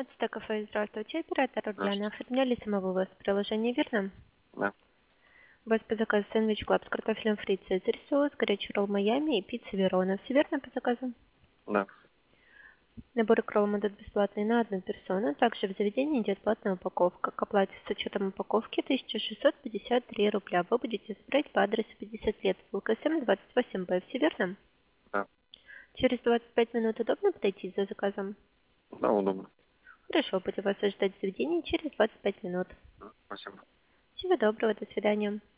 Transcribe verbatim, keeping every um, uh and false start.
Ацтек кафе, здравствуйте. Оператор Руслана. Здравствуйте. Оформляли самовывоз в приложении, верно? Да, У вас по заказу сэндвич клаб с картофелем фри, цезарь соус, горячий ролл Майами и пицца Верона. Все верно по заказу? да. Набор икролл идут бесплатный на одну персону. Также в заведении идет платная упаковка. К оплате с учетом упаковки тысяча шестьсот пятьдесят три рубля. Вы будете забирать по адресу пятьдесят лет, ЛКСМ двадцать восемь Б. Все верно? Да, Через двадцать пять минут удобно подойти за заказом? да, удобно. Хорошо, буду вас ожидать в заведении через двадцать пять минут. Спасибо. Всего доброго, до свидания.